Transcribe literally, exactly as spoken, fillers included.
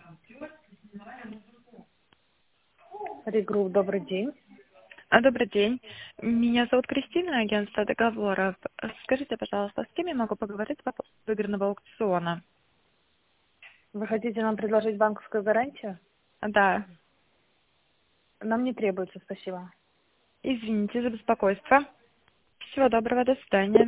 Регрупп, добрый день. А, Добрый день. Меня зовут Кристина, агентство договоров. Скажите, пожалуйста, с кем я могу поговорить по поводу выигранного аукциона? Вы хотите нам предложить банковскую гарантию? Да. Нам не требуется, спасибо. Извините за беспокойство. Всего доброго, до свидания.